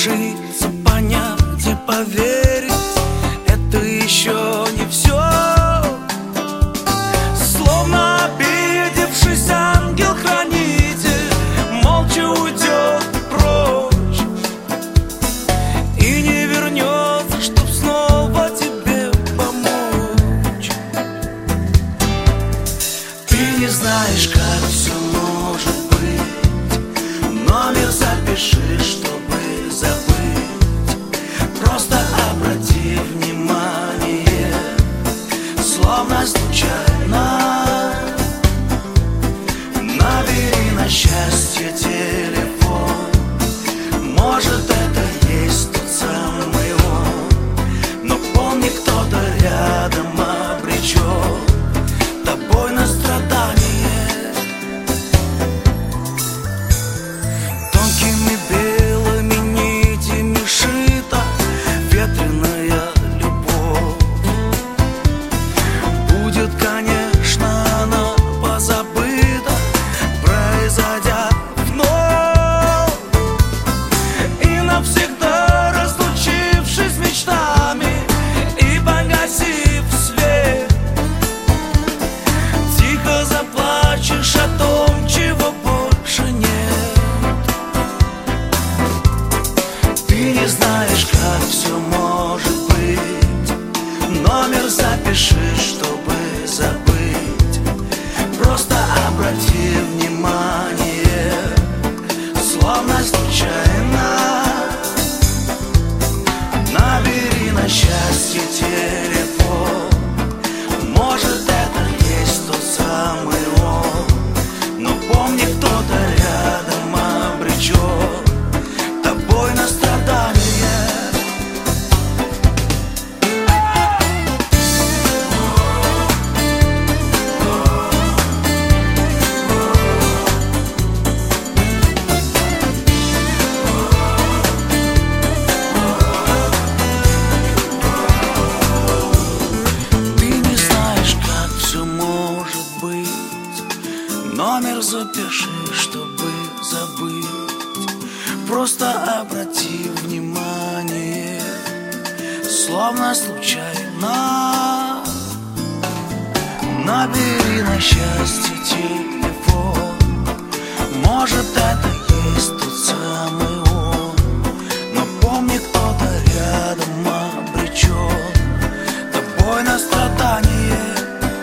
решиться понять и поверить, это еще не все. Словно обидевшись ангел-хранитель молча уйдет прочь и не вернется, чтоб снова тебе помочь. Ты не знаешь, как все может быть, номер запиши, чтобы забыть. Просто обрати внимание, словно случайно набери на счастье телефон. Может, это есть тот самый он, но помни, кто-то рядом обречен тобой на страдание. Тонкими белыми нитями шита ветреная любовь. Будет, конечно, она позабыта, произойдя вновь, и навсегда разлучившись мечтами и погасив свет, тихо заплачешь о том, чего больше нет. Ты не знаешь, как все может быть, номер запиши, чтобы забыть. Просто обрати внимание, словно случайно набери на счастье телефон. Может, это есть тот самый он, но помни, кто-то рядом обречен тобой на страдание. Ты не знаешь, как все может быть, номер запиши, чтобы забыть. Просто обрати внимание, словно случайно набери на счастье телефон. Может, это есть тот самый он, но помни, кто-то рядом обречен тобой на страдание.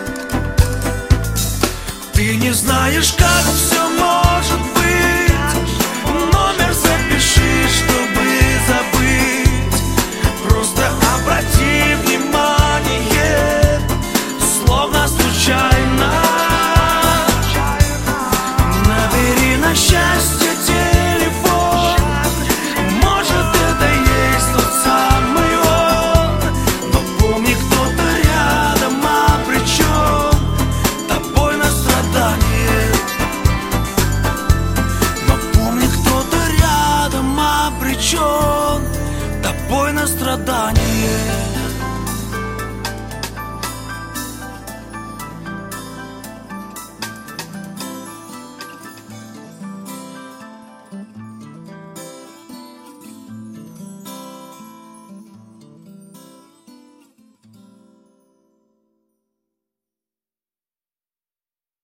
Ты не знаешь, как все может быть, номер запиши, чтобы забыть. Просто обрати внимание, словно случайно набери на счастье телефон. Может, это есть тот самый он, но помни, кто-то рядом обречен тобой на страдание. Но помни, кто-то рядом обречен тобой на страдание.